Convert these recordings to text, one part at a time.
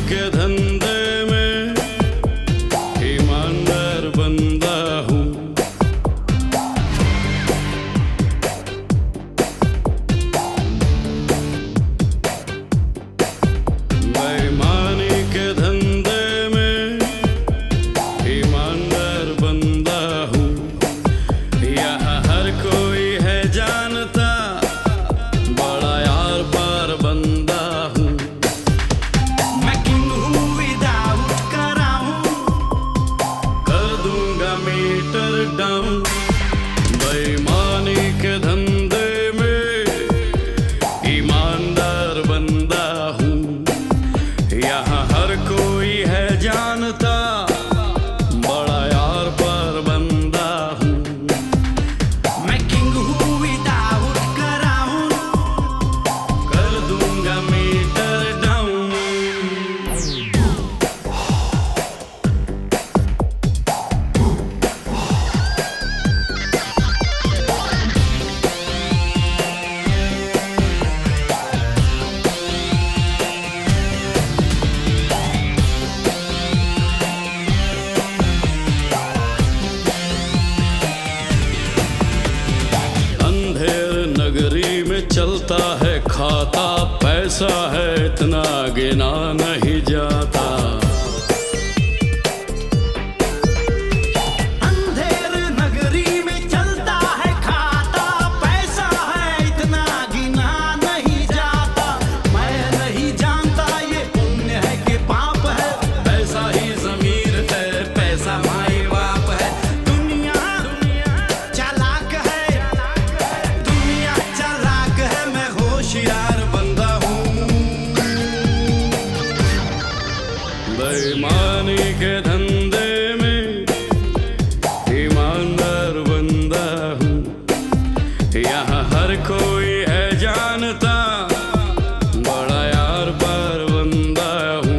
के धंधे में ईमानदार बंदा हूँ। बेईमानी के धंधे में ईमानदार बंदा हूँ। यहाँ हर कोई है जानता, बड़ा यार पार बंदा हूँ। मैं किंग हूँ विदाउट कराऊं, कर दूंगा मीटर डाउन। बेईमानी के धंधे में ईमानदार बंदा हूँ। यहाँ हर कोई है जानता, बड़ा यार पार बंदा हूँ। मैं किंग हूँ विदाउट कराऊं, कर दूंगा मीटर डाउन। अंधेर नगरी में चलता है खाता, पैसा है इतना गिना नहीं जाता। अंधेर नगरी में चलता है खाता, पैसा है इतना गिना नहीं जाता। मैं नहीं जानता ये पुण्य है कि पाप है, पैसा ही ज़मीर है, पैसा माई बाप है। दुनिया चालाक है, दुनिया चालाक है, मैं होशियार बंदा हूँ। बेईमानी के धंधे में ईमानदार बंदा हूँ। यहाँ हर कोई है जानता, बड़ा यार पार बंदा हूँ।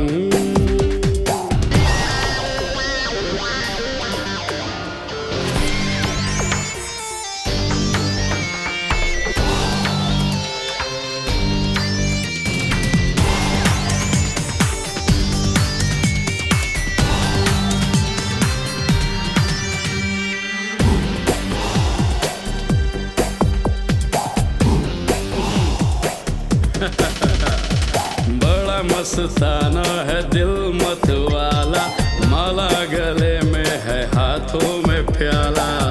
बड़ा मस्ताना है दिल मत वाला, माला गले में है हाथों में प्याला।